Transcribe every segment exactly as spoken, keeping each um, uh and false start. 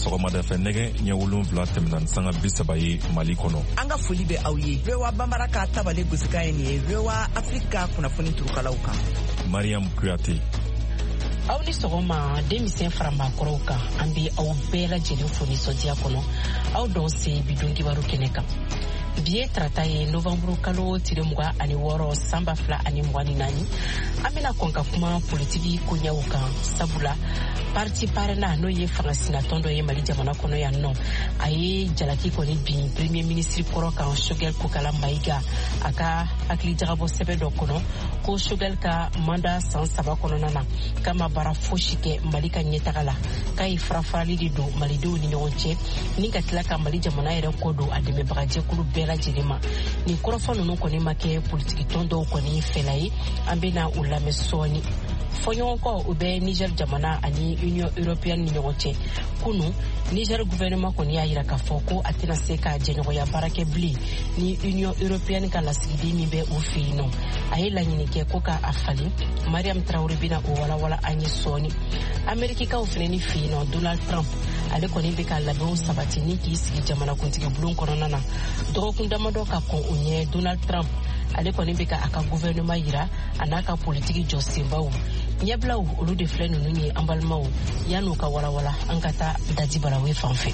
sɔgɔmada fɛ nɛgɛ ɲɛ wolonwula tɛmɛna ni sanga bi saba ye Mali kɔnɔ. An ka foli bɛ aw ye. V O A Banbara ka tabale gosika ye nin ye. V O A Afrika kunnafoni turukalaw kan. Mariam Kuyate. Aw ni sɔgɔma denmisɛn faramaakɔrɔw kan. An bɛ aw bɛɛ lajɛlen fo nisɔndiya kɔnɔ. Aw dɔn se bidon kibaru kɛnɛ kan. Bi ye tarata ye nɔvanburu kalo tile mugan ani wɔɔrɔ san ba fila ani mugan ni naani. An bɛna kɔn ka kuma politiki koɲɛw kan sabula parti parena n'o ye fangasinatɔn dɔ ye Mali jamana kɔnɔ yan nɔ. A ye jalaki kɔni bin premier ministre kɔrɔ kan Choguel Kokala Maïga a ka hakilijagabɔ sɛbɛn dɔ kɔnɔ ko Choguel ka manda san saba kɔnɔna na kama baara fosi kɛ Mali ka ɲɛtaga la k'a ye farafarali de don malidenw ni ɲɔgɔn cɛ ni ka tila ka Mali jamana yɛrɛ kɔ don a dɛmɛbagajɛkulu bɛɛ lajɛlen ma. Nin kɔrɔfɔ ninnu kɔni ma kɛ politiki tɔn dɔw kɔni fɛla ye. An bɛna u lamɛn sɔɔni. Fɔɲɔgɔnkɔ u bɛ Niger jamana ani Union Européenne ni ɲɔgɔn cɛ. Kunu Niger gouvernement kɔni y'a yira k'a fɔ ko a tɛna se ka jɛɲɔgɔnya baara kɛ bilen ni Union Européenne ka lasigiden min bɛ u fɛ yen nɔ. A ye laɲini kɛ ko k'a falen. Mariam Traoré bɛna o walawala an ye sɔɔni. Amerikikaw fana ni fɛ yen nɔ Donald Trump ale kɔni bɛ ka labɛnw sabati ni k'i sigi jamanakuntigi bulon kɔnɔna na. Dɔgɔkun damadɔ ka kɔn o ɲɛ Donald Trump ale kɔni bɛ ka a ka gouvernement yira a n'a ka politiki jɔ senbaw. Ɲɛbilaw olu de filɛ ninnu ye an balimaw yan'u ka walawala an ka taa Dadi Barawe fan fɛ.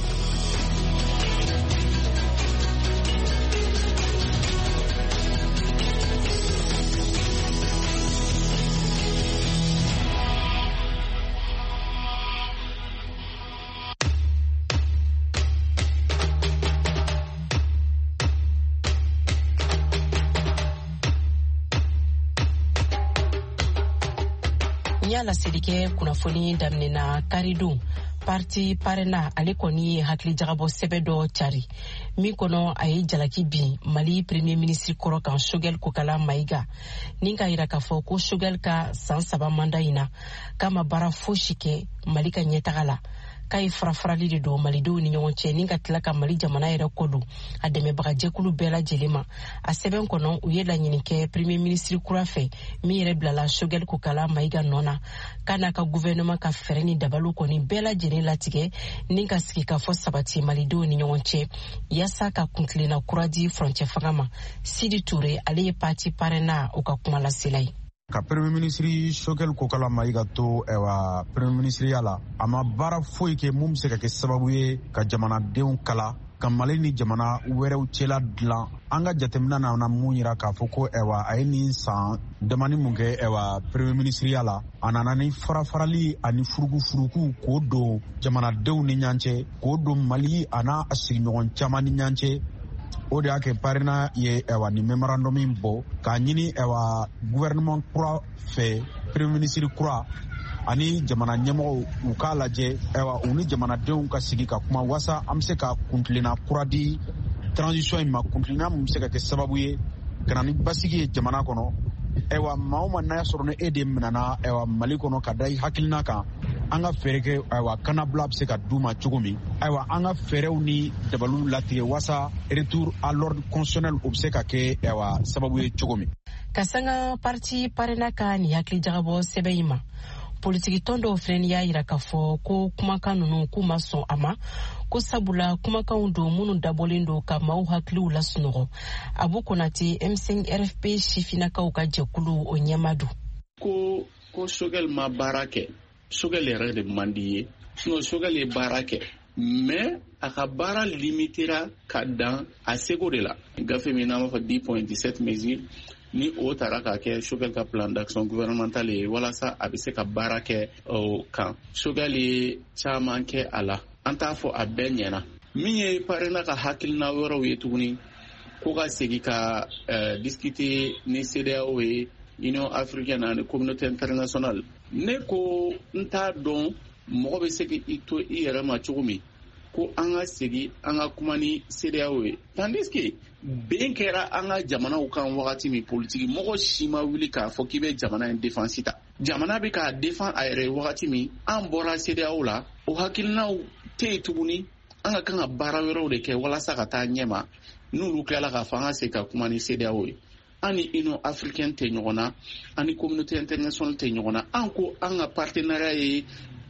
La sedike kunnafoni daminɛna karidon parti parena ale kɔni ye hakilijagabɔ sɛbɛn dɔ cari min kɔnɔ a ye jalaki bin Mali premier ministre kɔrɔ kan Choguel Kokala Maïga ni ka yira k'a fɔ ko Choguel ka san saba manda in na k'a ma baara fosi kɛ Mali ka ɲɛtaga la k'a ye farafarali de don malidenw ni ɲɔgɔn cɛ ni ka tila ka Mali jamana yɛrɛ kɔ don a dɛmɛbagajɛkulu bɛɛ lajɛlen ma. A sɛbɛn kɔnɔ u ye laɲini kɛ premier ministre kura fɛ min yɛrɛ bilala Choguel Kokala Maïga nɔ na k'a n'a ka gouvernement ka fɛɛrɛ ni dabaliw kɔni bɛɛ lajɛlen latigɛ ni ka sigi ka fɔ sabati malidenw ni ɲɔgɔn cɛ yaasa ka kuntilenna kura di frontière fanga ma. Sidi Touré ale ye parti parena o ka kuma lasela ye. Ka premier ministre Choguel Kokala Maïga to ewa premier ministre yala ama baara foyi kɛ mun bɛ se ka kɛ sababu ye ka jamanadenw kala ka Mali ni jamana wɛrɛw cɛla dilan. An ka jateminɛ na mun yira k'a fɔ ko ewa a ye nin san damani mun kɛ ewa premier ministre yala a nana ni farafarali ani furugu furugu k'o don jamanadenw ni ɲɔgɔn cɛ k'o don Mali a n'a sigiɲɔgɔn caman ni ɲɔgɔn cɛ. O de y'a kɛ parena ye ewa ni memorandum in bɔ k'a ɲini ewa gouvernement kura fɛ premier ministre kura ani jamana ɲɛmɔgɔw u k'a lajɛ ewa u ni jamanadenw ka sigi ka kuma wasa an bɛ se ka kuntilenna kura di transition in ma kuntilenna mun bɛ se ka kɛ sababu ye ka na ni basigi ye jamana kɔnɔ. Ewa maa o maa n'a y'a sɔrɔ ni e de minɛna ewa Mali kɔnɔ ka da i hakilina kan an ka fɛɛrɛ kɛ ewa kanabila bɛ se ka d'u ma cogo min. Ayiwa an ka fɛɛrɛw ni dabaliw latigɛ wasa retour à l'ordre constitutionnel o bɛ se ka kɛ ewa sababu ye cogo min. Ka sanga parti parena ka ni hakilijagabɔ sɛbɛn in ma. Politiki tɔn dɔw fɛnɛ y'a yira k'a fɔ ko kumakan ninnu k'u ma sɔn a ma ko sabula kumakanw don minnu dabɔlen don ka maaw hakiliw lasunɔgɔ. Abu Konate M cinq R F P sifinakaw ka jɛkulu o ɲɛma don. Ko ko Choguel ma baara kɛ Choguel yɛrɛ de man di ye sinon Choguel ye baara kɛ mais a ka baara limitera ka dan a seko de la. Gafe min n'an b'a fɔ dix point dix-sept mesures ni o taara ka kɛ Choguel ka plan d'action gouvernemental ye walasa a bɛ se ka baara kɛ o kan. Choguel ye caman kɛ a la an t'a fɔ a bɛɛ ɲɛna. Min ye parena ka hakilina wɛrɛw ye tuguni ko ka segin ka uh, discuter ni C D A O ye Union Africaine ani communauté internationale. Ne ko n t'a dɔn mɔgɔ bɛ se k'i to i yɛrɛ ma cogo min ko an ka segin an ka kuma ni C D A O ye. Tandis que ben kɛra an ka jamanaw kan wagati min politiki mɔgɔ si ma wuli k'a fɔ k'i bɛ jamana in défense ta. Jamana bɛ k'a défend a yɛrɛ wagati min an bɔra C D A O la o hakilinaw tɛ yen tuguni an ka kan ka baara wɛrɛw de kɛ walasa ka taa ɲɛma n'olu tilala k'a fɔ an ka se ka kuma ni C D A O ye. Ani Union Africaine tɛ ɲɔgɔn na ani communauté internationale tɛ ɲɔgɔn na. An ko an ka partenariat ye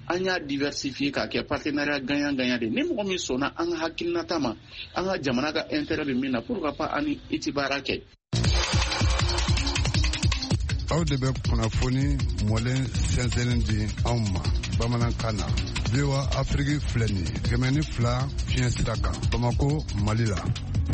an y'a diversifier k'a kɛ partenariat gagnant gagnant de ni mɔgɔ min sɔnna an ka hakilinata ma an ka jamana ka intérêt bɛ min na pourquoi pas ani i ti baara kɛ. aw de bɛ kunnafoni mɔlen sɛnsɛnlen di anw ma bamanankan na V O A Afrique filɛ nin ye kɛmɛ ni fila fiɲɛ sira kan Bamako Mali la.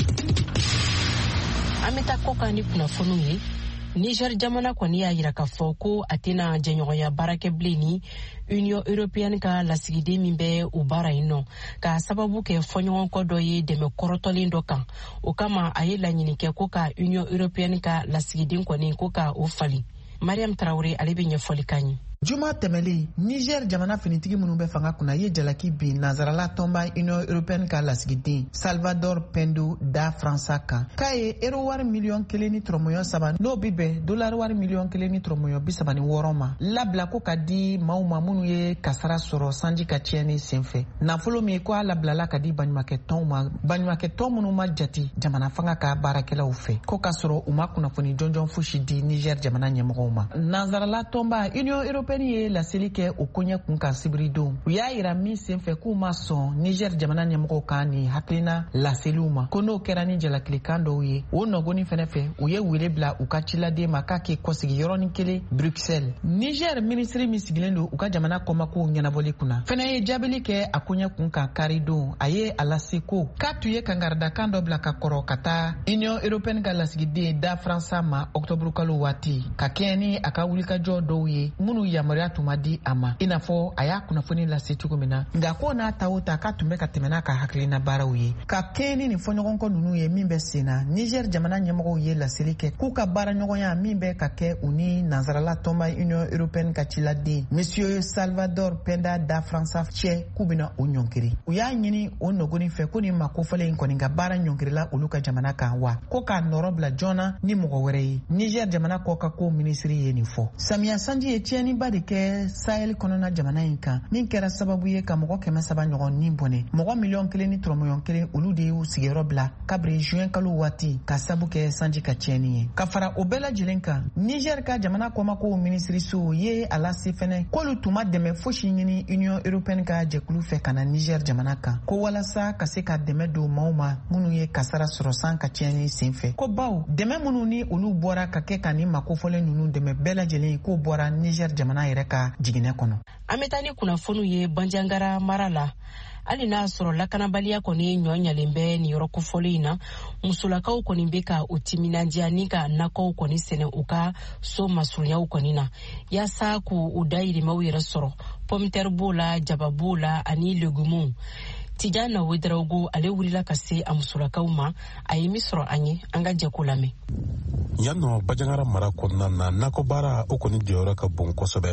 An bɛ taa kɔ kan ni kunnafoniw ye. Niger jamana kɔni y'a yira k'a fɔ ko a tɛna jɛɲɔgɔnya baarakɛ bilen ni Union Européenne ka lasigiden min bɛ o baara in nɔ k'a sababu kɛ fɔɲɔgɔnkɔ dɔ ye dɛmɛ kɔrɔtɔlen dɔ kan. O kama a ye laɲini kɛ ko ka Union Européenne ka lasigiden kɔni ko ka o fali. Mariam Traoré ale bɛ ɲɛfɔli kan ye. Juma tɛmɛlen Niger jamana finitigi minnu bɛ fanga kunna ye jalaki bin nazarala tɔnba Union Européenne ka lasigiden Salvador Pendo da Fransa kan k'a ye euro wari miliyɔn kelen ni tɔrɔmɔɲɔ saba n'o bi bɛn dolari wari miliyɔn kelen ni tɔrɔmɔɲɔ bi saba ni wɔɔrɔ ma labila ko ka di maaw ma minnu ye kasara sɔrɔ sanji ka tiɲɛni senfɛ. Nafolo min ko a labilala ka di baɲumankɛtɔnw ma baɲumankɛtɔn minnu ma jate jamana fanga ka baarakɛlaw fɛ ko k'a sɔrɔ u ma kunnafoni jɔnjɔn fosi di Niger jamana ɲɛmɔgɔw ma. Nazarala tɔnba Union Européenne ye laseli kɛ o koɲɛ kun kan sibiridon u y'a yira min senfɛ k'u ma sɔn Niger jamana ɲɛmɔgɔw kan ni hakilina laseliw ma ko n'o kɛra ni jalakilikan dɔw ye o nɔgɔni fɛnɛ fɛ u ye wele bila u ka ciladen ma k'a kɛ kɔsigi yɔrɔnin kelen Bruxelles. Niger minisiri min sigilen don u ka jamana kɔmakow ɲɛnabɔli kunna fɛnɛ ye jaabili kɛ a koɲɛ kun kan karidon a ye a lase ko k'a tun ye kangaridakan dɔ bila ka kɔrɔ ka taa Union Européenne ka lasigiden da Fransa ma octobre kalo waati ka kɛɲɛ ni a ka wulikajɔ dɔw ye minnu yamaruya tun ma di a ma i n'a fɔ a y'a kunnafoni lase cogo min na nka ko n'a ta o ta k'a tun bɛ ka tɛmɛ n'a ka hakilina baaraw ye ka kɛɲɛ ni nin fɔɲɔgɔnkɔ ninnu ye min bɛ sen na Niger jamana ɲɛmɔgɔw ye laseli kɛ k'u ka baaraɲɔgɔnya min bɛ ka kɛ u ni nazarala tɔnba Union Européenne ka ciladen Monsieur Salvador Penda da Fransa cɛ k'u bɛna o ɲɔnkiri u y'a ɲini o nɔgɔnin fɛ ko nin makofɔlen in kɔni ka baara ɲɔnkirila olu ka jamana kan wa ko k'a nɔrɔ bila joona ni mɔgɔ wɛrɛ ye. Niger jamana kɔ ka ko minisiri ye nin fɔ. Samiya sanji ye tiɲɛniba de kɛ Sahel kɔnɔna jamana in kan min kɛra sababu ye ka mɔgɔ kɛmɛ saba ɲɔgɔn ni bɔnɛ mɔgɔ miliyɔn kelen ni tɔrɔmɔɲɔn kelen olu de y'u sigiyɔrɔ bila kabiri juin kalo waati ka sabu kɛ sanji ka tiɲɛni ye. Ka fara o bɛɛ lajɛlen kan Niger ka jamana kɔmakow minisiriso ye a lase fɛnɛ k'olu tun ma dɛmɛ fosi ɲini Union Européenne ka jɛkulu fɛ ka na Niger jamana kan ko walasa ka se ka dɛmɛ don maaw ma minnu ye kasara sɔrɔ san ka tiɲɛni senfɛ ko baw dɛmɛ minnu ni olu bɔra ka kɛ ka ni makofɔlen ninnu dɛmɛ bɛɛ lajɛlen k'o bɔra Niger jamana yɛrɛ ka jiginɛ kɔnɔ. An bɛ taa ni kunnafoniw ye Banjangara mara la hali n'a sɔrɔ lakanabaliya kɔni ɲɔ ɲalen bɛ nin yɔrɔ kofɔlen in na musolakaw kɔni bɛ ka o timinadiya ni ka nakɔw kɔni sɛnɛ u ka so masurunyaw kɔni na yaasa k'u u dayirimɛw yɛrɛ sɔrɔ pommitɛri b'o la jaba b'o la ani legumew. Tijana Wederawogo ale wulila ka se a musolakaw ma a ye min sɔrɔ an ye an ka jɛko lamɛn. Yan nɔ Banjangara mara kɔnɔna na nakɔ baara o kɔni jɔyɔrɔ ka bon kosɛbɛ.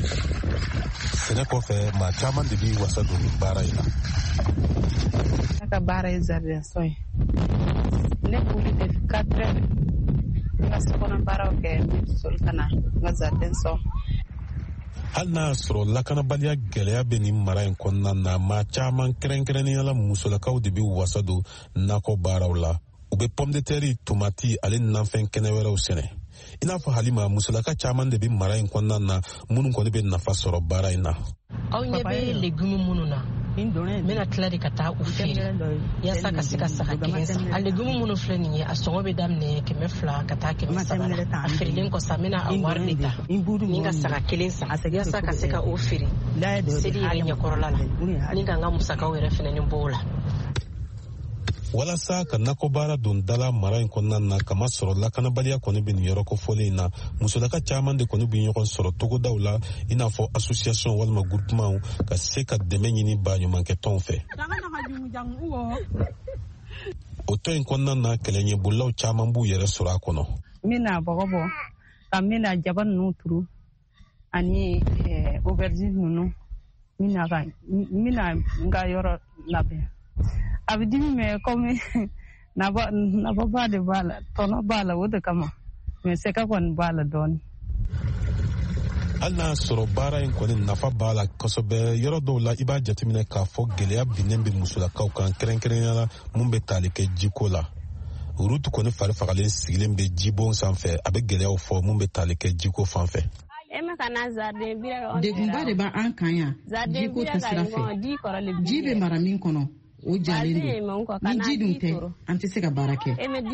Sɛnɛ kɔfɛ maa caman de bi wasa don nin baara in na. Ne ka baara ye jardin sɔn ye. Ne wuli depuis quatre heures n ka sokɔnɔ baaraw kɛ n bɛ soli ka na n ka jardin sɔn. Hali n'a sɔrɔ lakanabaliya gɛlɛya bɛ nin mara in kɔnɔna na maa caman kɛrɛnkɛrɛnnenya musolakaw de bi wasa don nakɔ baaraw la. U bɛ pomme de terre, tomati ale nanfɛn kɛnɛ wɛrɛw sɛnɛ. I n'a fɔ Halima musolaka caman de bi mara in kɔnɔna na minnu kɔni bɛ nafa sɔrɔ baara in na. Aw ɲɛ bɛ legume minnu na n bɛna tila de ka taa u feere yaasa ka se ka saga kelen san. A legume minnu filɛ nin ye a sɔngɔ bɛ daminɛ kɛmɛ fila ka taa kɛmɛ saba la a feerelen kɔsa n bɛna a wari de ta ni ka saga kelen san yaasa ka se ka o feere seli yɛrɛ ɲɛkɔrɔla la ni ka n ka musakaw yɛrɛ fɛnɛ ni b'o la. Walasa ka nakɔ baara don dala mara in kɔnɔna na kama sɔrɔ lakanabaliya kɔni bɛ nin yɔrɔ kofɔlen in na musolaka caman de kɔni bɛ ɲɔgɔn sɔrɔ togodaw la i n'a fɔ association walima groupement ka se ka dɛmɛ ɲini baɲumankɛtɔnw fɛ. O tɔn in kɔnɔna na kɛlɛɲɛbolaw caman b'u yɛrɛ sɔrɔ a kɔnɔ. N bɛna bɔgɔ bɔ ka n bɛna jaba ninnu turu ani aubergine ninnu n bɛna n ka yɔrɔ labɛn. A bɛ dimi mɛ komi nafaba de b'a la tɔnɔ b'a la o de kama mɛ sɛgɛ kɔni b'a la dɔɔnin. Hali n'a sɔrɔ baara in kɔni nafa b'a la kosɛbɛ yɔrɔ dɔw la i b'a jateminɛ k'a fɔ gɛlɛya binnen bɛ musolakaw kan kɛrɛnkɛrɛnnenya la mun bɛ tali kɛ jiko la. Rutu kɔni fari fagalen sigilen bɛ jibon sanfɛ a bɛ gɛlɛyaw fɔ mun bɛ tali kɛ jiko fan fɛ. degunba de b'a an kan yan jiko tɛ sira fɛ ji bɛ mara min kɔnɔ o jalen don ni ji dun tɛ an tɛ se ka baara kɛ.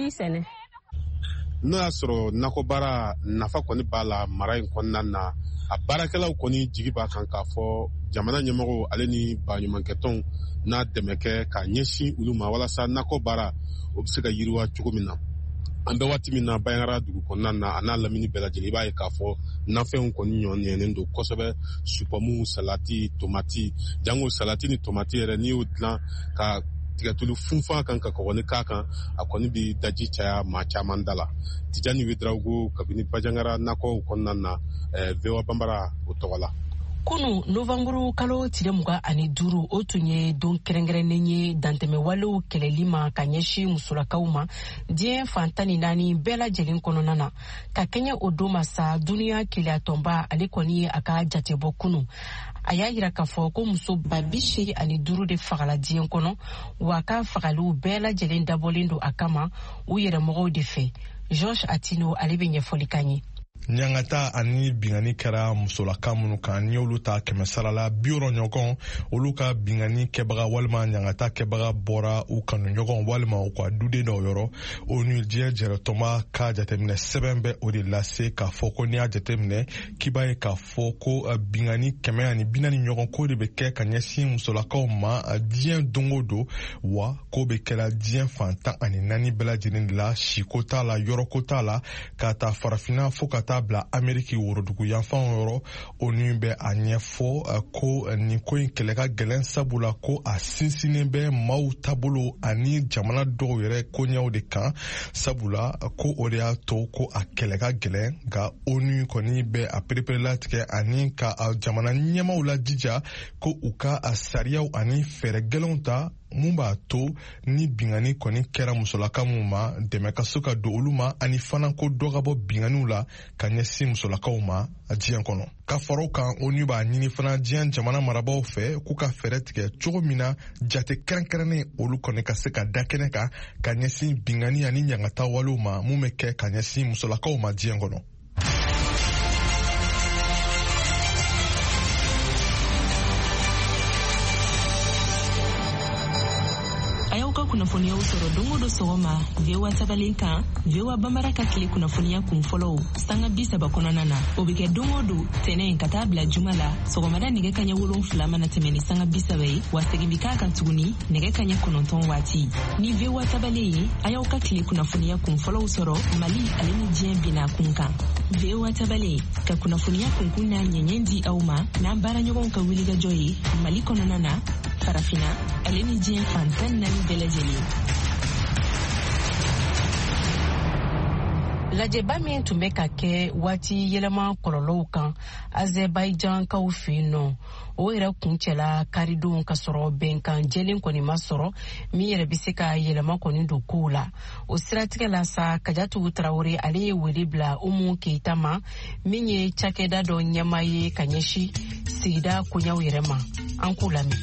n'o y'a sɔrɔ nakɔ baara nafa kɔni b'a la mara in kɔnɔna na a baarakɛlaw kɔni jigi b'a kan k'a fɔ jamana ɲɛmɔgɔ ale ni baɲumankɛtɔnw n'a dɛmɛ kɛ ka ɲɛsin olu ma walasa nakɔ baara o bɛ se ka yiriwa cogo min na. an bɛ waati min na Bayangara dugu kɔnɔna na a n'a lamini bɛɛ lajɛlen i b'a ye k'a fɔ nafɛnw kɔni ɲɔɲɛnen don kosɛbɛ. Supamu, salati, tomati, jango salati ni tomati yɛrɛ n'i y'o dilan ka tigɛtulu funfun kan ka kɔgɔni k'a kan a kɔni bɛ daji caya maa caman da la. Tijani Wederawogo kabini Bajangara nakɔw kɔnɔna na V O A Banbara o tɔgɔ la. Kunu Novamburu kalo tile muga ani duuru o tun ye don kɛrɛnkɛrɛnnen ye dantɛmɛwalew kɛlɛli ma ka ɲɛsin musolakaw ma diɲɛ fantan ni naani bɛɛ lajɛlen kɔnɔna na ka kɛɲɛ o don ma sa duniya keleyatɔnba ale kɔni ye a ka jatebɔ kunu. A y'a yira k'a fɔ ko muso ba bi seegin ani duuru de fagala diɲɛ kɔnɔ wa ka fagaliw bɛɛ lajɛlen dabɔlen don a kama u yɛrɛmɔgɔw de fɛ. George Atino ale bɛ ɲɛfɔli kan ye. Ɲangata ani bingani kɛra musolaka minnu kan ni olu ta kɛmɛ sara la bi wɔɔrɔ ɲɔgɔn olu ka bingani kɛbaga walima ɲangata kɛbaga bɔra u kanu ɲɔgɔn walima u ka duden dɔw yɔrɔ o ni diɲɛ jɛrɛtɔma ka jateminɛ sɛbɛn bɛ o de lase k'a fɔ ko n'i y'a jateminɛ k'i b'a ye k'a fɔ ko bingani kɛmɛ ani bi naani ɲɔgɔn ko de bɛ kɛ ka ɲɛsin musolakaw ma diɲɛ don o don wa ko bɛ kɛra diɲɛ fantan ani naani bɛɛ lajɛlen de la siko t'a la yɔrɔko t'a la ka taa farafinna fo ka taa bila Ameriki worodugu yanfan yɔrɔ o ni bɛ a ɲɛfɔ ko nin ko in kɛlɛ ka gɛlɛn sabula ko a sinsinnen bɛ maaw taabolo ani jamana dɔw yɛrɛ koɲɛw de kan sabula ko o de y'a to ko a kɛlɛ ka gɛlɛn nka o ni kɔni bɛ a pereperela tigɛ ani ka jamana ɲɛmaw lajija ko u ka a sariyaw ani fɛɛrɛ gɛlɛnw ta mun b'a to ni bingani kɔni kɛra musolaka mun ma dɛmɛ ka so ka don olu ma ani fana ko dɔ ka bɔ binganiw la ka ɲɛsin musolakaw ma a diɲɛ kɔnɔ. Ka faraw kan o ni b'a ɲini fana diɲɛ jamana marabaw fɛ k'u ka fɛɛrɛ tigɛ cogo min na jate kɛrɛnkɛrɛnnen olu kɔni ka se ka da kɛnɛ kan ka ɲɛsin bingani ani ɲangata walew ma mun bɛ kɛ ka ɲɛsin musolakaw ma diɲɛ kɔnɔ. Kunnafoniyaw sɔrɔ don o don sɔgɔma V O A tabalen kan V O A Banbara ka tile kunnafoniya kun fɔlɔw sanga bi saba kɔnɔna na o bɛ kɛ don o don tɛnɛn ka taa bila juma la sɔgɔmada nɛgɛ kaɲɛ wolonfila mana tɛmɛ ni sanga bi saba ye wa segin bi k'a kan tuguni nɛgɛ kaɲɛ kɔnɔntɔn waati ni V O A tabalen ye a y'aw ka tile kunnafoniya kun fɔlɔw sɔrɔ Mali ale ni diɲɛ binna kun kan V O A tabalen ka kunnafoniya kunkun n'a ɲɛɲɛ di aw ma n'an baara ɲɔgɔnw ka wulikajɔ ye Mali kɔnɔna na farafina ale ni diɲɛ fantan naani bɛɛ lajɛlen. Lajɛba min tun bɛ ka kɛ waati yɛlɛma kɔlɔlɔw kan Azerbaijankaw fɛ yen nɔ o yɛrɛ kuncɛla karidenw ka sɔrɔ bɛnkan jɛlen kɔni ma sɔrɔ min yɛrɛ bɛ se ka yɛlɛma kɔni don kow la o siratigɛ la sa Kajatu Tarawele ale ye wele bila Umu Keita ma min ye cakɛda dɔ ɲɛmaa ye ka ɲɛsin sigida koɲɛw yɛrɛ ma an k'u lamɛn.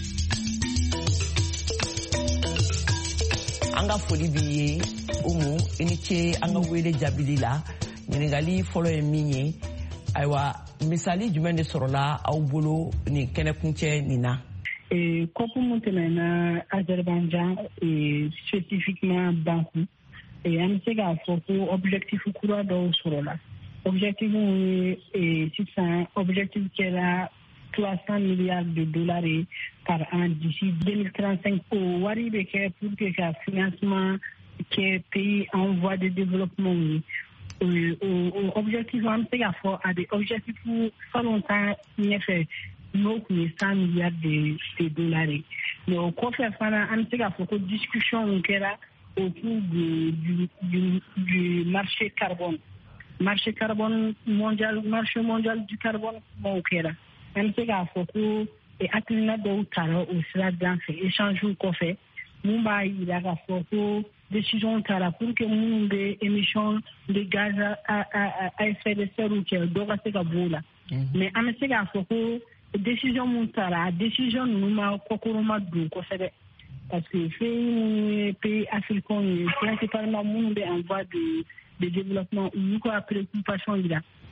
An ka foli b'i ye Umu i ni ce an ka wele jaabili la ɲininkali fɔlɔ ye min ye ayiwa misali jumɛn de sɔrɔla aw bolo nin kɛnɛkuncɛ nin na. Kɔpu mun tɛmɛna Azerbaïdjan spécifiquement Bakou an bɛ se k'a fɔ ko objectif kura dɔw sɔrɔla objectif ye sisan objectif kɛra trois cents milliards de dollars par an d'ici deux mille trente-cinq o wari bɛ kɛ pour que ka financement kɛ pays en voie de développement ye o objectif an bɛ se k'a fɔ a bɛ objectif fɔlɔ ta ɲɛfɛ n'o tun ye cent milliards de, de dollars mais o kɔfɛ fana an bɛ se k'a fɔ ko discussion kɛra autour du, du, du, du marché carbone marché carbone mondial marché mondial du carbone m'o kɛra. An bɛ se k'a fɔ ko hakilina dɔw tara o sira dan fɛ échange kɔfɛ mun b'a yira k'a fɔ ko décision tara pour que minnu bɛ émission de gaz à effet de serre kɛ dɔ ka se ka bɔ o la mais an bɛ se k'a fɔ ko décision mun tara décision ninnu ma kɔkɔrɔma don kosɛbɛ parce que fɛn minnu ye pays africains ye principalement minnu bɛ en voie de de développement olu ka préoccupation yira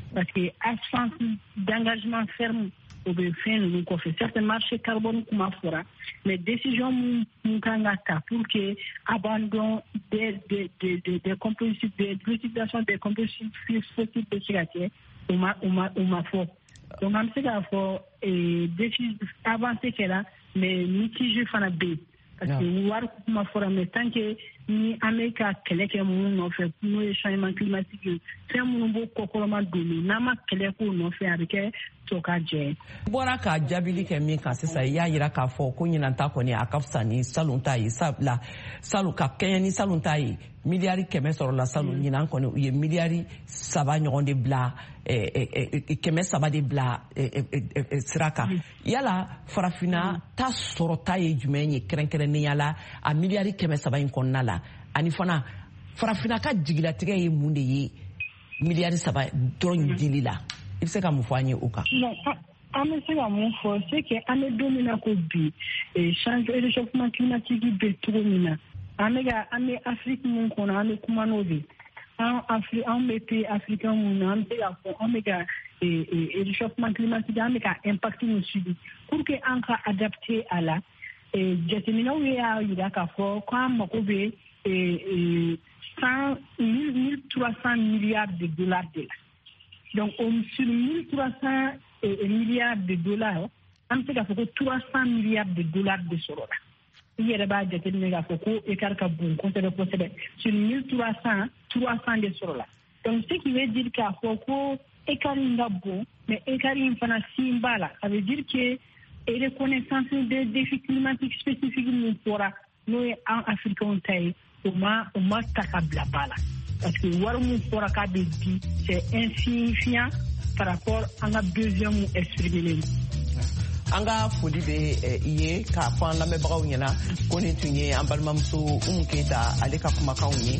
parce que absence d'engagement ferme au fin nous confie certains marchés carbone comme fora mais décision nous kangata pour que abandon des des des des compositions de l'utilisation des compositions fossiles de cigarettes ou ma ou ma ou ma fort donc on sait qu'il faut et décision avancer que là mais mitigé fana b parce que war kuma fora mais tant que ni America kele ke mun no fait pour le changement climatique c'est mun bo kokoloma doni na ma kele ko no fait avec to ka je bora ka jabili ke min kan sisa ya yira ka fo ko nyina ta ko ni akafsa ni salunta yi sabla salu ka kenya ni salunta yi miliari kɛmɛ sɔrɔ la salon ɲinan kɔni u ye miliari saba ɲɔgɔn de bila kɛmɛ saba de bila sira kan yala farafina ta sɔrɔ ta ye jumɛn ye kɛrɛnkɛrɛnnenya la a miliari kɛmɛ saba in kɔnɔna la ani fana farafina ka jigilatigɛ ye mun de ye miliari saba dɔrɔn dili la i bɛ se ka mun fɔ an ye o kan. an bɛ se ka mun fɔ c'est que an bɛ don min na ko bi change réchauffement climatique bɛ cogo min na an bɛ ka an bɛ Afrique mun kɔnɔ an bɛ kuma n'o de an Afri an bɛ pays africain mun na an bɛ se ka fɔ an bɛ ka réchauffement climatique an bɛ ka impact min subir pour que an ka adapter a la jateminɛw y'a jira k'a fɔ ko an mago bɛ cent mille trois cents milliards de dollars de la donc sur mille trois cents milliards de dollars an bɛ se ka fɔ ko trois cents milliards de dollars de sɔrɔ la. Il y a des gens qui ont écart bon sur mille trois cents, trois cents de sur là. Donc, ce qui veut dire qu'il y a beaucoup écart bon, mais écart infana simbala. Ça veut dire que les reconnaissance des défis climatiques spécifiques nous pourra nous en Afrique on taille au moins au moins takabla bala. Parce que warumu pourra kabe dit c'est insignifiant par rapport à la deuxième expérimenté. An ka foli bɛ i ye k'a fɔ an lamɛnbagaw ɲɛna ko nin tun ye an balimamuso Umu Keyita ale ka kumakanw ye.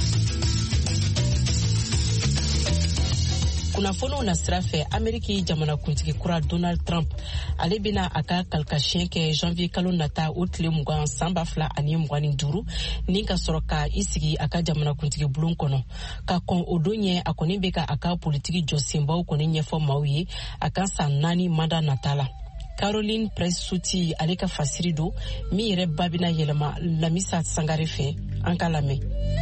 kunnafoniw na sira fɛ Ameriki jamanakuntigi kura Donald Trump ale bɛna a ka kalikasiyɛn kɛ janvier kalo nata o tile mugan san ba fila ani mugan ni duuru ni ka sɔrɔ ka i sigi a ka jamanakuntigi bulon kɔnɔ ka kɔn o don ɲɛ a kɔni bɛ ka a ka politiki jɔsenbaw kɔni ɲɛfɔ maaw ye a ka san naani manda nata la. Caroline Presuti ale ka fasiri do min yɛrɛ ba bɛna yɛlɛma Lamisa Sangare fɛ an ka lamɛn.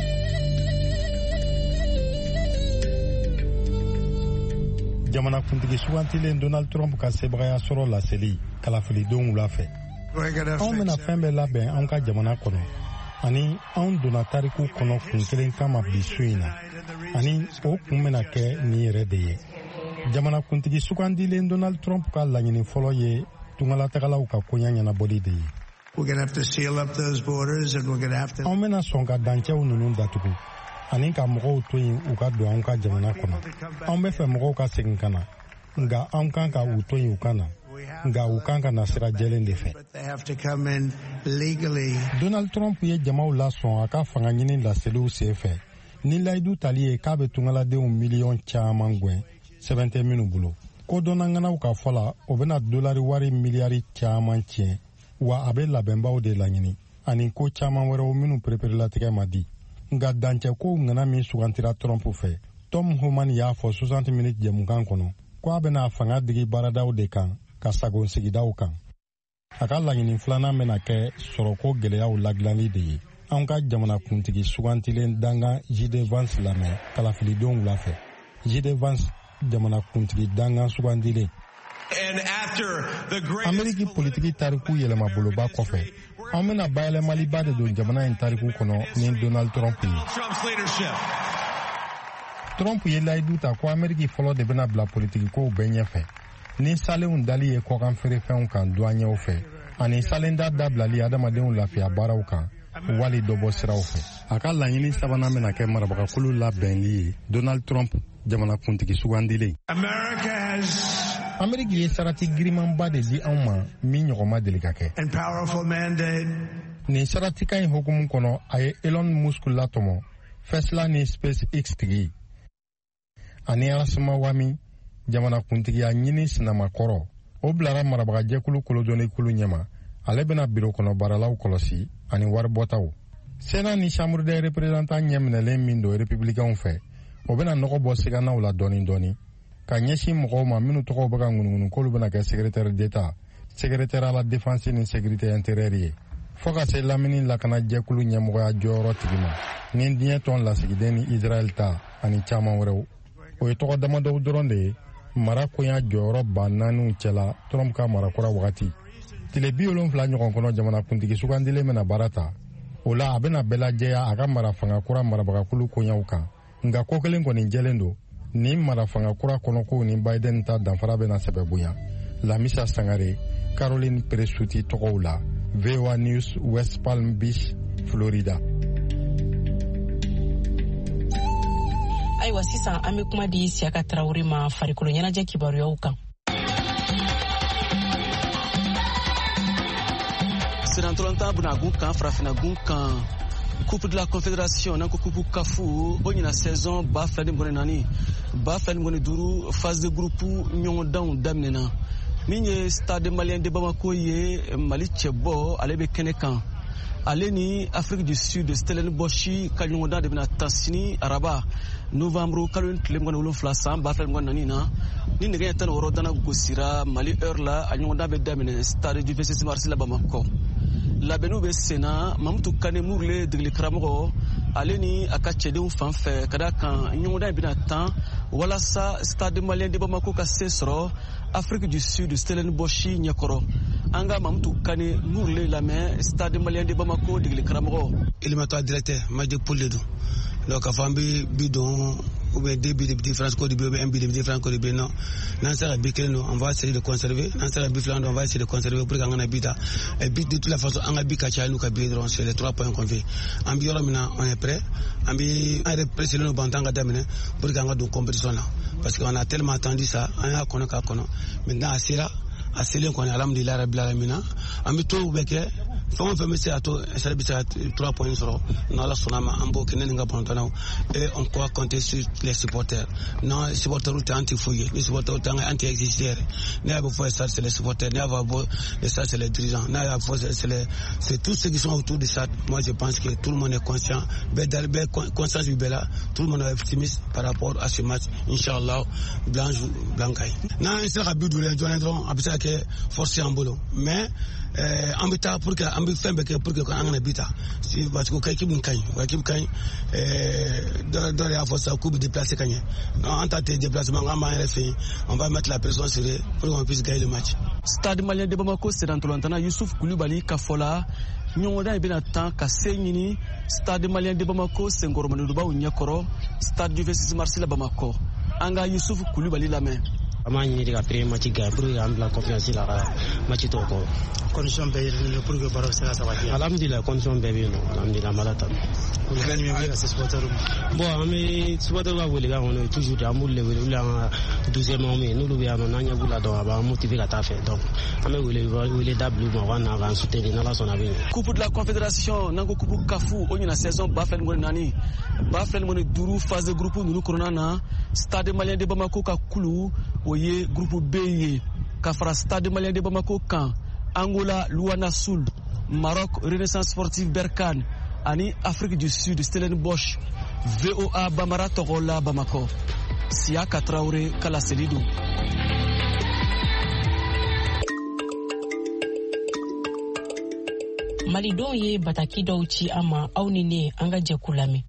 Jamanakuntigi sugantilen Donald Trump ka sebagaya sɔrɔ laseli kalafilidenw wula fɛ. Anw bɛna fɛn bɛɛ labɛn anw ka jamana kɔnɔ ani anw donna tariku kɔnɔ kun kelen kama bi su in na ani o kun bɛna kɛ nin yɛrɛ de ye. Jamanakuntigi sugandilen Donald Trump ka laɲini fɔlɔ ye tungalatagalaw ka koɲa ɲɛnabɔli de ye. Anw bɛna sɔn ka dancɛw ninnu datugu ani ka mɔgɔw to yen u ka don anw ka jamana kɔnɔ. Anw bɛ fɛ mɔgɔw ka segin ka na nka anw kan ka u to yen u ka na nka u kan ka na sira jɛlen de fɛ. Donald Trump ye jamaw lasɔn a ka fanga ɲini laseliw sen fɛ ni layidu tali ye k'a bɛ tungaladenw miliyɔn caman gwɛn sɛbɛn tɛ minnu bolo. Ko dɔnnanganaw ka fɔ la o bɛna dolari wari miliyari caman tiɲɛ wa a bɛ labɛnbaw de laɲini ani ko caman wɛrɛw minnu pereperelatigɛ ma di. Nka dancɛkow ŋana min sugantira Trump fɛ Tom Homan y'a fɔ soixante minutes jɛmukan kɔnɔ ko a bɛna fanga digi baaradaw de kan ka sagon sigidaw kan. A ka laɲini filanan bɛna kɛ sɔrɔko gɛlɛyaw ladilanli de ye. Anw ka jamanakuntigi sugantilen dangan J D Vance lamɛn kalafilidenw wula fɛ. J D Vance jamanakuntigi dangan sugandilen. Ameriki politiki tariku yɛlɛma boloba kɔfɛ anw bɛna bayɛlɛmaliba de don jamana in tariku kɔnɔ ni Donald Trump ye. Trump ye layidu ta ko Ameriki fɔlɔ de bɛna bila politiki kow bɛɛ ɲɛfɛ ni salenw dali ye kɔkan feerefɛnw kan douaniers fɛ ani salenda dabilali adamadenw lafiya baaraw kan wali dɔbɔ siraw fɛ. A ka laɲini sabanan bɛna kɛ marabagakulu labɛnli ye Donald Trump jamanakuntigi sugandilen. Ameriki ye sarati girimanba de di anw ma min ɲɔgɔn ma deli ka kɛ. Nin saratika in hukumu kɔnɔ a ye Elon Musk latɔmɔ Tesla ni SpaceX tigi ani Alasima Wami jamanakuntigiya ɲini sinamakɔrɔ o bilara marabagajɛkulu kolodɔnikulu ɲɛma ale bɛna biro kɔnɔ baaralaw kɔlɔsi ani waribɔtaw. Sena ni Chambre des représentants ɲɛminɛlen min don républicains fɛ o bɛna nɔgɔ bɔ siganaw la dɔɔni dɔɔni ka ɲɛsin mɔgɔw ma minnu tɔgɔw bɛ ka ŋunuŋunu k'olu bɛna kɛ secrétaire d'état secrétaire à la défense ni sécurité intérieure ye fɔ ka se lamini lakana jɛkulu ɲɛmɔgɔya jɔyɔrɔ tigi ma ni diɲɛ tɔn lasigiden ni Israel ta ani caman wɛrɛw. O ye tɔgɔ damadɔw dɔrɔn de ye mara koɲa jɔyɔrɔ ba naaniw cɛla Trump ka marakura wagati. Tile bi wolonfila ɲɔgɔn kɔnɔ jamanakuntigi sugandilen bɛna baara ta. O la a bɛna bɛɛ lajɛya a ka mara fanga kura marabagakulu koɲaw kan. Nka ko kelen kɔni jɛlen don ni mara fanga kura kɔnɔkow ni Biden ta danfara bɛna sɛbɛ bonya. Lamisa Sangare, Caroline Peresuti tɔgɔw la. V O A News, West Palm Beach, Florida. Ayiwa sisan an bɛ kuma di Siyaka Tarawele ma farikolo ɲɛnajɛ kibaruyaw kan. Senatolanta bunagun kan farafinagun kan Coupe de la Confédération n'an ko coupe kafu o ɲina saison ba fila ni mɔni naani ba fila ni mɔni duuru phase de groupe ɲɔgɔndanw daminɛna min ye Stade Malien de Bamako ye Mali cɛbɔ ale bɛ kɛnɛ kan ale ni Afrique du Sud Stellenbosch ka ɲɔgɔndan de bɛna ta sini araba novembre kalo tile mugan ni wolonwula san ba fila ni mugan ni naani na ni nɛgɛ ɲɛ tan ni wɔɔrɔ dana gosira Mali heure la a ɲɔgɔndan bɛ daminɛ Stade du vingt-six mars la Bamako. Labɛnniw bɛ senna Mamutu Kane Murule degeli karamɔgɔ ale ni a ka cɛdenw fan fɛ ka da kan ɲɔgɔndan in bɛna tan walasa Stade Malien de Bamako ka se sɔrɔ Afrique du Sud Stellenbosch ɲɛkɔrɔ. An ka Mamutu Kane Murule lamɛn Stade Malien de Bamako degeli karamɔgɔ. Éliminatoire directeur Majid Poul de don donc a fɔ an bɛ bi dɔn ou bien deux billes de différence ko de bi ou bien un billet de différence ko de bi non n'an sera bi kelen don on va essayer de conserver n'an sera bi filan don on va essayer de conserver pour que an kana bi ta et bi de toute la façon an ka bi ka ca n'u ka bi dɔrɔn c'est les trois points qu'on fait an bi yɔrɔ min na on est prêt an bi an yɛrɛ pressé no bantan ka daminɛ pour que an ka don compétition la parce que on a tellement attendu ça an y'a kɔnɔ k'a kɔnɔ maintenant a sera a selen kɔni alhamdulilayi rabbil alamina an bɛ to bɛɛ kɛ fɛn o fɛn bɛ se a to sari bɛ se ka trois points sɔrɔ n'ala sɔnna ma an b'o kɛ ne ni n ka bɔntɔnaw et on croit compter sur les supporters non supporters tɛ an tɛ foyi ye ni supporters tɛ an tɛ exister yɛrɛ ne y'a bɛ fɔ ça c'est les supporters ne y'a fɔ bɔ ça c'est les dirigeants ne y'a fɔ c'est les c'est tous ceux qui sont autour de ça. Moi je pense que tout le monde est conscient bɛɛ dali bɛɛ conscience bɛ bɛɛ la tout le monde est optimiste par rapport à ce match inchallah blanc blanc kayi n'an sera ka bi duuru jɔn dɔrɔn a bɛ se ka kɛ force an bolo mais an bɛ taa pour que an bɛ fɛn bɛɛ kɛ pour que an kana bi ta parce que o ka équipe ka ɲi o équipe ka ɲi dɔ dɔ y'a fɔ sisan k'u bɛ déplacer ka ɲɛ an ta tɛ déplacement an b'an yɛrɛ fɛ yen on va mettre la pression sur eux pour qu'on puisse gagner le match. Stade Malien de Bamako Senatolantana Youssouf Koulibaly ka fɔ la ɲɔgɔndan in bɛna tan ka se ɲini Stade Malien de Bamako senkɔrɔmanedubaw ɲɛkɔrɔ Stade du vingt-six mars la Bamako an ka Youssouf Koulibaly lamɛn. An b'a ɲini de ka premier match gagner pour que an bila confiance la ka match tɔw kɔrɔ. Condition bɛɛ yɛrɛ pour que baara bɛ se ka sabati. Alhamdulilah condition bɛɛ bɛ yen nɔ alhamdulilah an b'ala tanu. Welekan min bɛ wele ka se supporters ma. Bon an bɛ supporters ka welekan kɔnɔ toujours de an b'olu de wele olu y'an ka douzième min ye n'olu bɛ yan nɔ n'an ɲɛ b'u la dɔn a b'an motiver ka taa fɛ donc an bɛ wele wele da bila u ma u ka na k'an soutenir n'Ala sɔnna a bɛ ɲɛ. Coupe de la Confédération n'an ko coupe kafu o ɲina saison ba fila ni mɔni naani ba fila ni mɔni duuru phase de groupe ninnu kɔnɔna na Stade Malien de Bamako ka kulu o ye groupe B ye ka fara Stade Malien de Bamako kan Angola Louana Soul Maroc Renaissance Sportive Berkane ani Afrique du Sud Stellenbosch V O A Bamara Togola Bamako. Siyaka Traoré Kala Selidou. Malidenw ye bataki dɔw ci an ma aw ni ne an ka jɛku lamɛn.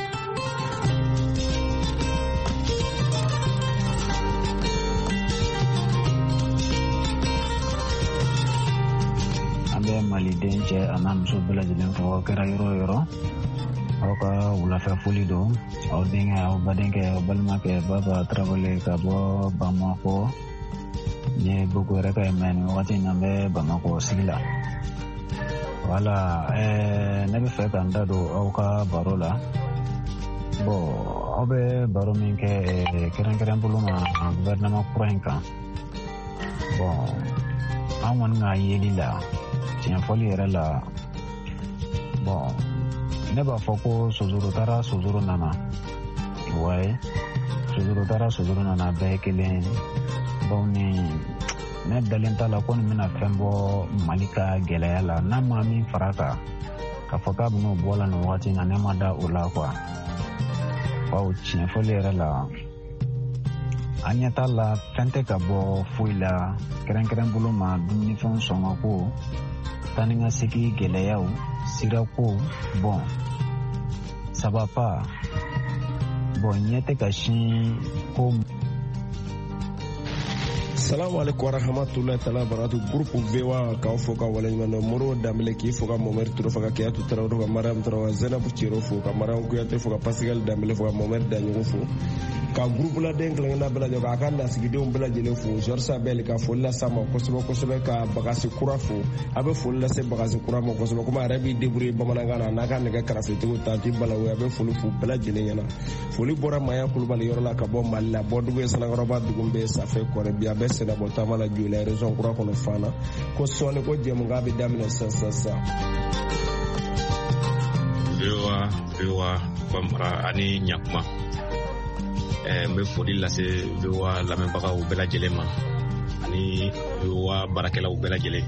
Maliden cɛ a n'a muso bɛɛ lajɛlen fɔ kɛra yɔrɔ o yɔrɔ aw ka wulafɛ foli don aw denkɛ aw badenkɛ aw balimakɛ Baba Tarawele ka bɔ Bamako n ye Boko yɛrɛ ka mɛn nin wagati in na n bɛ Bamako sigi la wala ɛɛ ne bɛ fɛ ka n da don aw ka baro la bon aw bɛ baro min kɛ kɛrɛnkɛrɛn bolo ma gouvernement kura in kan bon an kɔni ka yeli la tiɲɛ fɔli yɛrɛ la bon ne b'a fɔ ko sozoro taara sozoro nana waye sozoro taara sozoro nana bɛɛ ye kelen bon ni ne dalen t'a la ko nin bɛna fɛn bɔ Mali ka gɛlɛya la n'a ma min fara kan k'a fɔ k'a bɛn'o bɔ la nin wagati in na ne ma da o la quoi bawo tiɲɛ fɔli yɛrɛ la an ɲɛ t'a la fɛn tɛ ka bɔ foyi la kɛrɛnkɛrɛn bolo ma dumunifɛnw sɔngɔ ko tani ka segi gɛlɛyaw sirako bɔn sababa bɔn ɲɛ tɛ ka sin ko. Salamu alaikum warahmatullahi taala barakatuh. Groupe V W k'aw fo ka waleɲuman Moro Dambele k'i fo ka Mohamed Touré fo ka Keyatu Tarawele ka Mariam Tarawele Zainabu Ciro fo ka Mariam Kuyate fo ka Pascal Dambele fo ka Mohamed Daɲogo fo ka groupe la den kelengena bɛɛ lajɛlen k'a ka lasigidenw bɛɛ lajɛlen fo Georges Abel ka foli lase ma kosɛbɛ kosɛbɛ ka Bagasi Kura fo a bɛ foli lase Bagasi Kura ma kosɛbɛ komi a yɛrɛ b'i débrouiller bamanankan na n'a ka nɛgɛ karafetigiw Tanti Balawu a bɛ foli fo bɛɛ lajɛlen ɲɛna. Foli bɔra Maya Kulubali yɔrɔ la ka bɔ Mali la Bɔdugu ye Sanakɔrɔba dugu bɛ Safe Kɔrɛ bi a bɛ Sɛnɛbɔ taama la Joyila région Kura kɔnɔ Fana ko sɔɔni ko jɛmukan bɛ daminɛ sisan sisan. V W V W Bambara ani Ɲakuma n bɛ foli lase V W lamɛnbagaw bɛɛ lajɛlen ma ani V W baarakɛlaw bɛɛ lajɛlen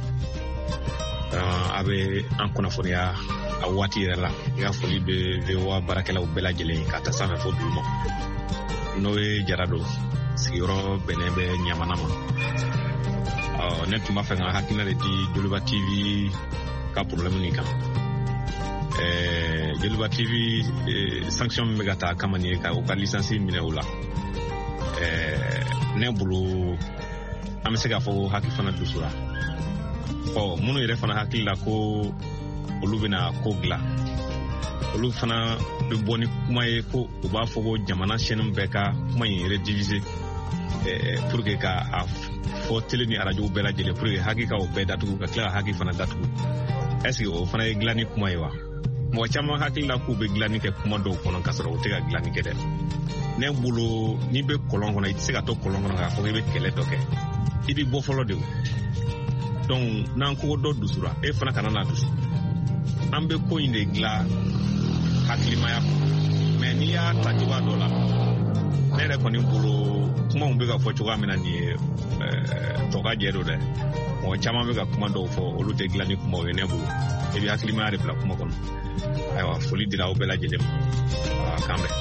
a bɛ an kunnafoniya a waati yɛrɛ la i ka foli bɛ V W baarakɛlaw bɛɛ lajɛlen ka taa sanfɛ fo dugu ma n'o ye Jara don sigiyɔrɔ bɛnnen bɛ Ɲamana ma ne tun b'a fɛ ka hakilina de di Joliba T V ka problème nin kan. Joliba T V sanction min bɛ ka taa kama nin ye ka u ka licence minɛ u la ne bolo an bɛ se k'a fɔ hakili fana dusura ɔ minnu yɛrɛ fana hakili la ko olu bɛna ko dilan olu fana bɛ bɔ ni kuma ye ko u b'a fɔ ko jamana chaîne bɛɛ ka kuma in rediviser pour que ka a fɔ télé ni radio bɛɛ lajɛlen pour que hakili ka o bɛɛ datugu ka tila ka hakili fana datugu est ce que o fana ye dilanni kuma ye wa mɔgɔ caman hakili la k'u bɛ dilanni kɛ kuma dɔw kɔnɔ ka sɔrɔ u tɛ ka dilanni kɛ dɛ ne bolo n'i bɛ kɔlɔn kɔnɔ i tɛ se ka to kɔlɔn kɔnɔ k'a fɔ k'i bɛ kɛlɛ dɔ kɛ i bɛ bɔ fɔlɔ de o donc n'an ko dɔ dusura e fana kana na dusu an bɛ ko in de dilan hakilimaya kɔnɔ mais n'i y'a ta cogoya dɔ la ne yɛrɛ kɔni bolo kumaw bɛ ka fɔ cogoya min na nin ye tɔka jɛ don dɛ mɔgɔ caman bɛ ka kuma dɔw fɔ olu tɛ dilan ni kumaw ye ne bolo i bɛ hakilimaya de bila kuma kɔnɔ ayiwa foli dira aw bɛɛ lajɛlen ma k'an bɛn.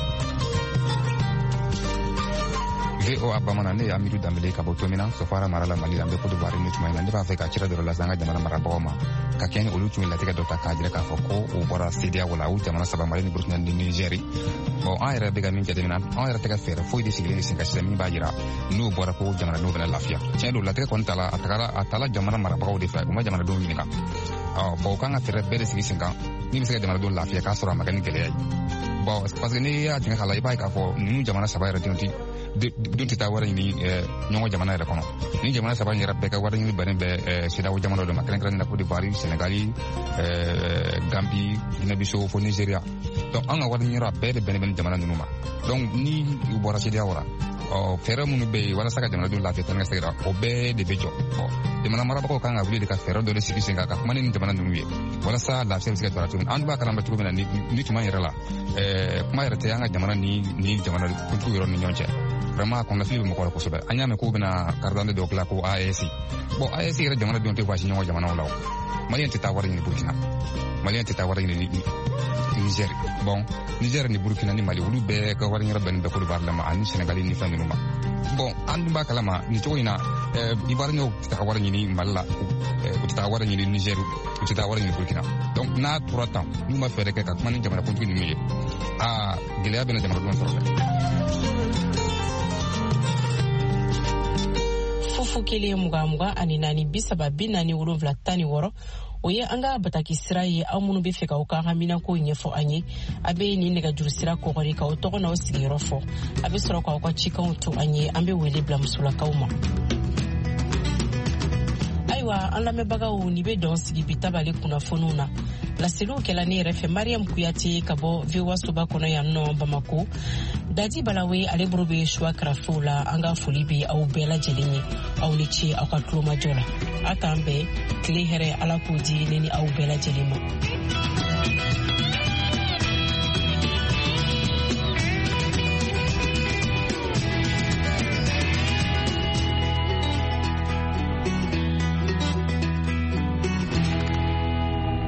V O A bamanan ne ye Amidu Dambele ka bɔ Tomina Sofara mara la Mali la n bɛ Côte d'Ivoire ni tuma in na ne b'a fɛ ka cira dɔ lase an ka jamana marabagaw ma ka kɛ ni olu tun ye latigɛ dɔ ta k'a jira k'a fɔ ko u bɔra C E D E A O la u jamana saba Mali ni Burukina ni Niger bon an yɛrɛ bɛ ka min jateminɛ an yɛrɛ tɛ ka fɛɛrɛ foyi de sigilen de sen ka sisan min b'a jira n'u bɔra ko jamanadenw bɛna lafiya tiɲɛ don latigɛ kɔni tala a tagara a taala jamana marabagaw de fɛ u ma jamanadenw ɲininka ɔ bon u kan ka fɛɛrɛ bɛɛ de sigi sen kan min bɛ se ka jamanadenw lafiya k'a sɔrɔ a ma kɛ ni gɛlɛya ye bon parce que n'i y'a jɛngɛ k'a la i b'a ye k'a fɔ ninnu jamana saba yɛrɛ denw ti don tɛ taa wari ɲini ɲɔgɔn jamana yɛrɛ kɔnɔ ni jamana saba yɛrɛ bɛɛ ka wari ɲini bɛnnen bɛ C E D E A O jamana dɔ ma kɛrɛnkɛrɛnnen la Côte d'Ivoire Sénégal Gambie Guinée-Bissau fo Nigeria donc an ka wari ɲiniyɔrɔ bɛɛ de bɛnnen bɛ jamana ninnu ma donc ni u bɔra C E D E A O la ɔ fɛɛrɛ minnu bɛ yen walasa ka jamanadenw lafiya tan ka segira o bɛɛ de bɛ jɔ jamana marabagaw kan ka wuli de ka fɛɛrɛ dɔ de sigi sen kan ka kuma ni jamana ninnu ye walasa lafiya bɛ se ka don a la cogo min an b'a kalama cogo min na ni tuma yɛrɛ la kuma yɛrɛ tɛ an ka jamana ni ni jamana kuntigi yɔrɔ ni ɲɔgɔn cɛ vraiment kɔnɔnafili bɛ mɔgɔ la kosɛbɛ an y'a mɛn k'u bɛna karidante dɔw dilan ko A E S bon A E S yɛrɛ jamanadenw tɛ voisi ɲɔgɔn jamanaw la o maliyɛn tɛ taa wari ɲini Burukina maliyɛn tɛ taa wari ɲini Niger bon Niger ni Burukina ni Mali olu bɛɛ ka wari ɲini bɛnnen bɛ Côte d'Ivoire la ma ani Sénégal ni fɛn ninnu ma bon an dun b'a kalama nin cogo in na Ivoiriyɛnw tɛ taa wari ɲini Mali la u tɛ taa wari ɲini Niger u tɛ taa wari ɲini Burukina donc n'a tora tan n'u ma fɛɛrɛ kɛ ka kuma ni jamana kuntigi ninnu ye aa gɛlɛya bɛna jamanadenw sɔrɔ dɛ. Fufu kelen muga muga ani naani bi saba bi naani wolonwula tan ni wɔɔrɔ o ye an ka bataki sira ye aw minnu bɛ fɛ k'aw ka haminako ɲɛfɔ an ye a bɛ nin nɛgɛjuru sira kɔgɔri k'aw tɔgɔ n'aw sigiyɔrɔ fɔ a bɛ sɔrɔ k'aw ka cikanw to an ye an bɛ wele bila musolakaw ma. Ayiwa an lamɛnbagaw ni bɛ dɔn sigi bi tabale kunnafoniw na laseliw kɛla ne yɛrɛ fɛ Mariam Kuyate ka bɔ V W soba kɔnɔ yan nɔ Bamako Dadi Balawe ale bolo bɛ choix karafew la an ka foli bɛ aw bɛɛ lajɛlen ye aw ni ce aw ka tulomajɔ la a k'an bɛɛ tile hɛrɛ Ala k'o di ne ni aw bɛɛ lajɛlen ma.